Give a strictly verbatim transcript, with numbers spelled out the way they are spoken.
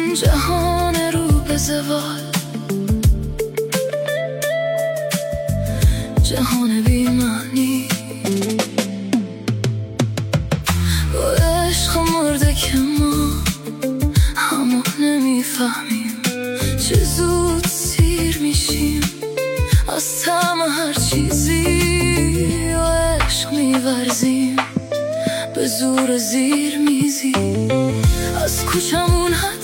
جهان رو به زوال، جهان بی‌معنی با عشق مرده که ما همو نمیفهمیم، چه زود سیر میشیم از طعم هر چیزی و عشق میورزیم به زور زیر میزی. از کوچمون